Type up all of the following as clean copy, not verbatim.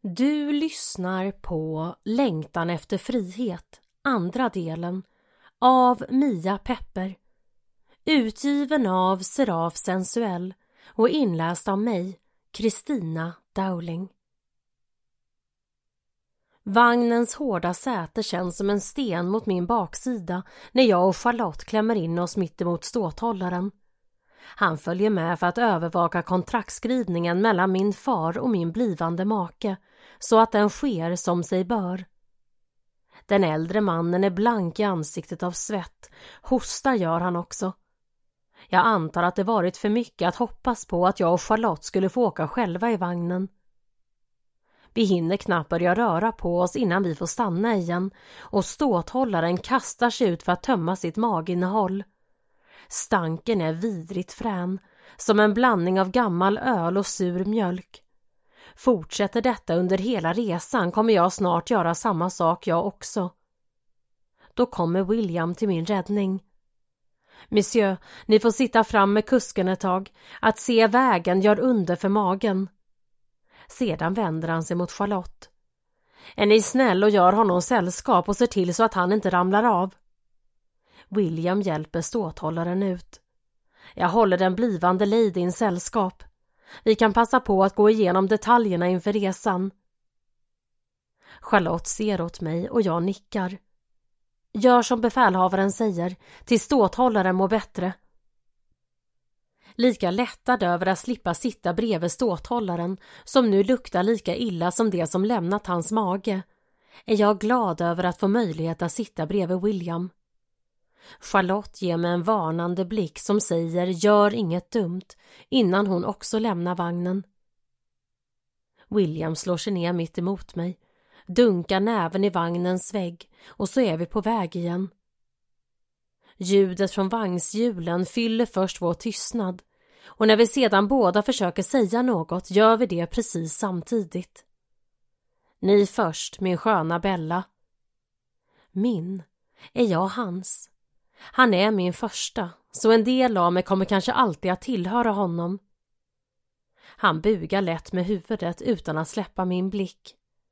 Du lyssnar på Längtan efter frihet, andra delen, av Mia Pepper. Utgiven av Seraf Sensuell och inläst av mig, Kristina Dowling. Vagnens hårda säte känns som en sten mot min baksida när jag och Charlotte klämmer in oss mitt emot ståthållaren. Han följer med för att övervaka kontraktskrivningen mellan min far och min blivande make, så att den sker som sig bör. Den äldre mannen är blank i ansiktet av svett, hostar gör han också. Jag antar att det varit för mycket att hoppas på att jag och Charlotte skulle få åka själva i vagnen. Vi hinner knappt börja röra på oss innan vi får stanna igen och ståthållaren kastar sig ut för att tömma sitt maginnehåll. Stanken är vidrigt frän, som en blandning av gammal öl och sur mjölk. Fortsätter detta under hela resan kommer jag snart göra samma sak jag också. Då kommer William till min räddning. Monsieur, ni får sitta fram med kusken ett tag. Att se vägen gör under för magen. Sedan vänder han sig mot Charlotte. Är ni snäll och gör honom sällskap och ser till så att han inte ramlar av? William hjälper ståthållaren ut. Jag håller den blivande ladyn sällskap. Vi kan passa på att gå igenom detaljerna inför resan. Charlotte ser åt mig och jag nickar. Gör som befälhavaren säger, till ståthållaren mår bättre. Lika lättad över att slippa sitta bredvid ståthållaren, som nu luktar lika illa som det som lämnat hans mage, är jag glad över att få möjlighet att sitta bredvid William. Charlotte ger mig en varnande blick som säger gör inget dumt innan hon också lämnar vagnen. William slår sig ner mitt emot mig, dunkar näven i vagnens vägg och så är vi på väg igen. Ljudet från vagnshjulen fyller först vår tystnad och när vi sedan båda försöker säga något gör vi det precis samtidigt. Ni först, min sköna Bella. Min? Är jag hans? Han är min första, så en del av mig kommer kanske alltid att tillhöra honom. Han bugar lätt med huvudet utan att släppa min blick.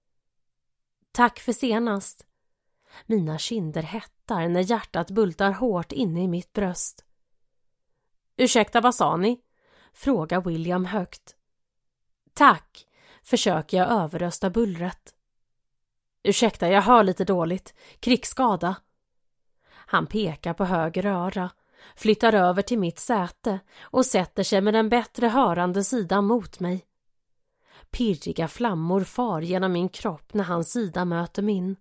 Tack för senast. Mina kinder hettar när hjärtat bultar hårt inne i mitt bröst. Ursäkta, vad sa ni? Frågar William högt. Tack, försöker jag överrösta bullret. Ursäkta, jag hör lite dåligt. Krigsskada. Han pekar på höger öra, flyttar över till mitt säte och sätter sig med den bättre hörande sidan mot mig. Pirriga flammor far genom min kropp när hans sida möter min.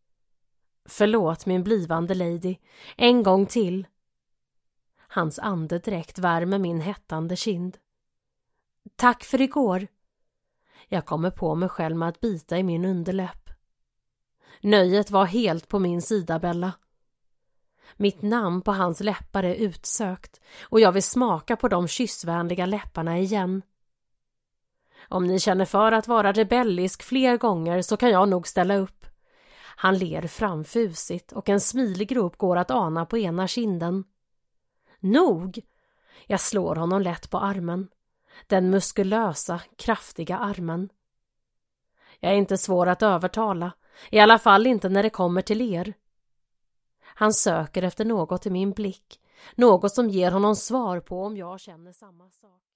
Förlåt min blivande lady, en gång till. Hans andedräkt värmer min hettande kind. Tack för igår. Jag kommer på mig själv med att bita i min underläpp. Nöjet var helt på min sida, Bella. Mitt namn på hans läppar är utsökt och jag vill smaka på de kyssvänliga läpparna igen. Om ni känner för att vara rebellisk fler gånger så kan jag nog ställa upp. Han ler framfusigt och en smilgrop går att ana på ena kinden. Nog! Jag slår honom lätt på armen. Den muskulösa, kraftiga armen. Jag är inte svår att övertala, i alla fall inte när det kommer till er. Han söker efter något i min blick, något som ger honom svar på om jag känner samma sak.